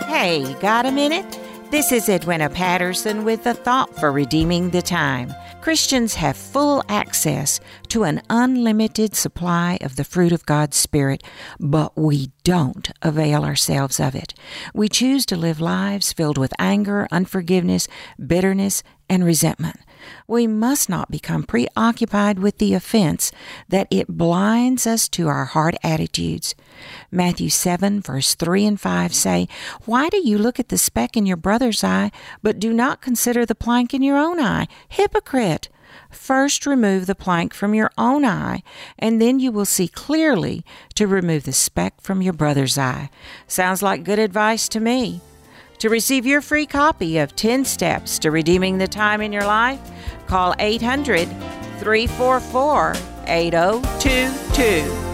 Hey, got a minute? This is Edwina Patterson with a thought for redeeming the time. Christians have full access to an unlimited supply of the fruit of God's Spirit, but we don't avail ourselves of it. We choose to live lives filled with anger, unforgiveness, bitterness, and resentment. We must not become preoccupied with the offense that it blinds us to our hard attitudes. Matthew 7, verse 3 and 5 say, "Why do you look at the speck in your brother's eye, but do not consider the plank in your own eye? Hypocrite! First remove the plank from your own eye, and then you will see clearly to remove the speck from your brother's eye." Sounds like good advice to me. To receive your free copy of 10 Steps to Redeeming the Time in Your Life, call 800-344-8022.